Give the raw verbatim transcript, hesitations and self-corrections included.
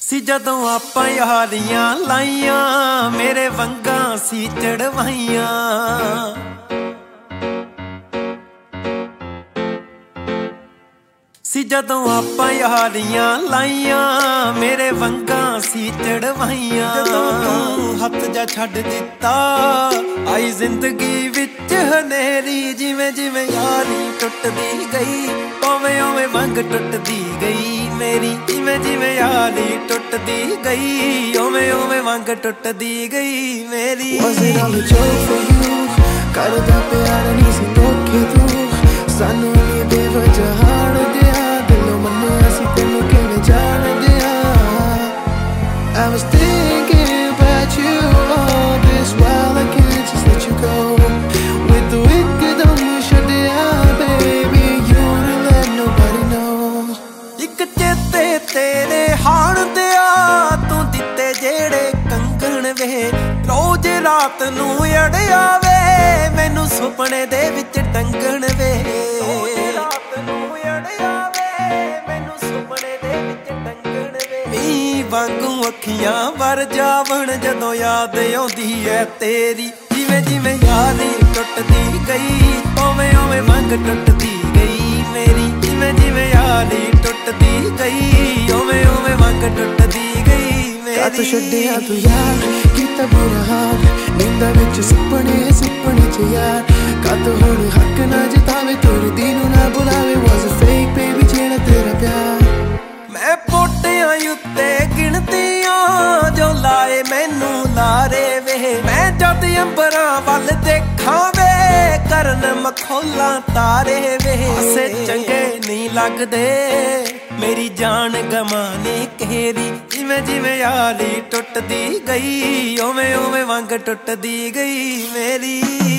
ਸੀ ਜਦੋਂ ਆਪਾਂ ਯਾਰੀਆਂ ਲਾਈਆਂ, ਮੇਰੇ ਵੰਗਾਂ ਸੀ ਚੜਵਾਈਆਂ। ਸੀ ਜਦੋਂ ਆਪਾਂ ਯਾਰੀਆਂ ਲਾਈਆਂ, ਮੇਰੇ ਵੰਗਾਂ ਸੀ ਚੜਵਾਈਆਂ। ਜਦੋਂ ਤੂੰ ਹੱਥ ਜਾ ਛੱਡ ਦਿੱਤਾ, ਆਈ ਜ਼ਿੰਦਗੀ ਵਿੱਚ ਹਨੇਰੀ। ਜਿਵੇਂ ਜਿਵੇਂ ਯਾਰੀ ਟੁੱਟਦੀ ਗਈ, ਓਵੇਂ ਓਵੇਂ ਵੰਗ ਟੁੱਟਦੀ ਗਈ ਮੇਰੀ। ਜਿਵੇਂ ਜਿਵੇਂ ਯਾਰੀ ਟੁੱਟਦੀ ਗਈ, ਓਵੇਂ ਓਵੇਂ ਵੰਗ ਟੁੱਟਦੀ ਗਈ ਮੇਰੀ। Was it all a joke for you? ਕਰਦਾ ਪਿਆਰ ਨਹੀਂ ਸੀ ਧੋਖੇ ਤੂੰ, ਸਾਨੂੰ ਨਹੀਂ ਬੇਵਜ੍ਹਾ ਦਿਆ। ਦਿਲੋਂ ਮੰਨਿਆ ਸੀ ਤੈਨੂੰ ਕਿਵੇਂ ਜਾਣਦਿਆ। I was thinking about you all this while, I can't just let you go. With the wicked on me ਛੱਡਿਆ baby, you wouldn't let nobody know. ਇੱਕ ਚੇਤੇ ਤੇਰੇ ਹਾਣ ਦਿਆ, ਤੂੰ ਦਿੱਤੇ ਜਿਹੜੇ ਕੰਗਣ ਵੇ। ਰੋਜ਼ ਰਾਤ ਨੂੰ ਅੜਿਆ ਵੇ, ਮੈਨੂੰ ਸੁਪਨੇ ਦੇ ਵਿੱਚ ਟੰਗਣ ਵੇ। ਰੋਜ਼ ਰਾਤ ਨੂੰ ਅੜਿਆ ਵੇ, ਮੈਨੂੰ ਸੁਪਨੇ ਦੇ ਵਿੱਚ ਟੰਗਣ ਵੇ। ਮੀਂਹ ਵਾਂਗੂ ਅੱਖੀਆਂ ਵਰ ਜਾਵਣ ਜਦੋਂ ਯਾਦ ਆਉਂਦੀ ਐ ਤੇਰੀ। ਜਿਵੇਂ ਜਿਵੇਂ ਯਾਰੀ ਟੁੱਟਦੀ ਗਈ, ਓਵੇਂ ਓਵੇਂ ਵੰਗ ਟੁੱਟਦੀ ਗਈ ਮੇਰੀ। ਜਿਵੇਂ ਜਿਵੇਂ ਯਾਰੀ ਟੁੱਟਦੀ ਗਈ, ਓਵੇਂ ਓਵੇਂ ਵੰਗ ਟੁੱਟਦੀ ਗਈ ਮੇਰੀ। ਕਾਤੋਂ ਛੱਡਿਆ ਤੂੰ ਯਾਰ, ਕੀਤਾ ਬੁਰਾ ਹਾਲ ਨੀਂਦਾਂ ਵਿੱਚ ਸੁਪਨੇ ਸੁਪਨੇ ਚ ਯਾਰ। ਕਾਤੋਂ ਹੁਣ ਹੱਕ ਨਾ ਜਤਾਵੇ, ਤੁਰਦੀ ਨੂੰ ਨਾ ਬੁਲਾਵੇ। Was a fake baby ਜਿਹੜਾ ਤੇਰਾ ਪਿਆਰ। ਮੈਂ ਪੋਟਿਆਂ ਉੱਤੇ ਗਿਣਤੀਆਂ ਜੋ ਲਾਏ ਮੈਨੂੰ ਲਾਰੇ ਵੇ। ਮੈਂ ਜਦ ਅੰਬਰਾਂ ਵੱਲ ਦੇਖਾਂ ਵੇ, ਕਰਨ ਮਖੌਲਾਂ ਤਾਰੇ ਵੇ। ਹਾਸੇ ਚੰਗੇ ਨਹੀਂ ਲੱਗਦੇ, ਮੇਰੀ ਜਾਨ ਗਮਾਨੇ ਘੇਰੀ। ਜਿਵੇਂ ਜਿਵੇਂ ਯਾਰੀ ਟੁੱਟਦੀ ਗਈ, ਓਵੇਂ ਓਵੇਂ ਵੰਗ ਟੁੱਟਦੀ ਗਈ ਮੇਰੀ।